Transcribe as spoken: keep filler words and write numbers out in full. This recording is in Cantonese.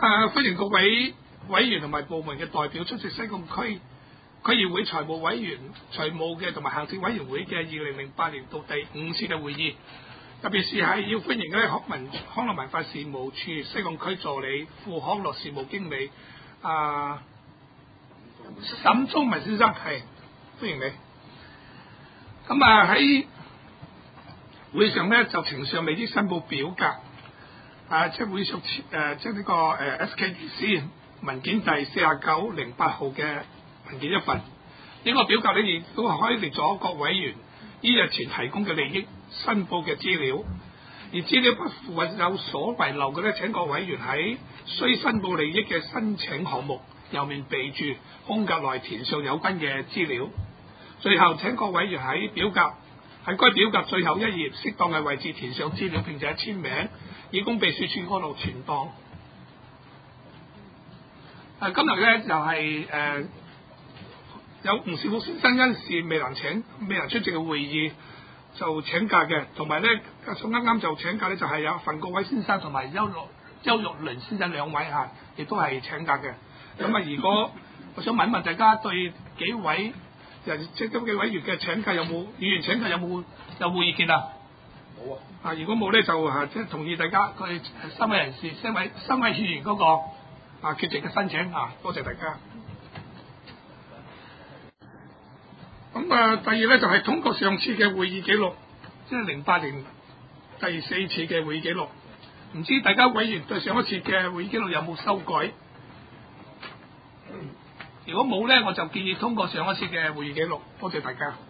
啊，歡迎各位委員同埋部門嘅代表出席西貢區區議會財務委員、財務嘅同埋行政委員會嘅二零零八年度第五次嘅會議。特別是係要歡迎咧康文康樂文化事務處西貢區助理副康樂事務經理啊沈忠文先生，係歡迎你。咁啊喺會上咧就呈上利益申報表格，啊即係會屬誒即係呢個誒 S K D C 文件第四十九零八號嘅文件一份。呢個表格咧亦都開列咗各委員依日前提供嘅利益申報嘅資料，而資料不符或有所遺漏嘅咧，請各委員喺需申報利益嘅申請項目右面備註空格內填上有關嘅資料。最後請各委員喺表格喺該表格最後一頁適當嘅位置填上資料並且簽名，以供秘書處嗰度存檔。誒、啊、今日咧就係、是、誒、呃、有唔少先生因事未能請未能出席嘅會議就請假嘅，同埋咧啱啱就請假咧就係有范國偉先生同埋邱玉邱玉麟先生兩位嚇，亦都係請假嘅。咁啊，如果我想問一問大家對幾位人即咁嘅委員嘅請假有冇議員請假有冇有冇意見啊？冇啊！啊，如果冇咧就啊即係同意大家佢三位人士、三位三位議員嗰、那個啊缺席嘅申請啊，多謝大家。咁啊，第二咧就係、是、通過上次嘅會議記錄，即係零八年第四次嘅會議記錄。唔知大家委員對上一次嘅會議記錄有冇修改？如果冇咧，我就建議通過上一次嘅會議記錄。多謝大家。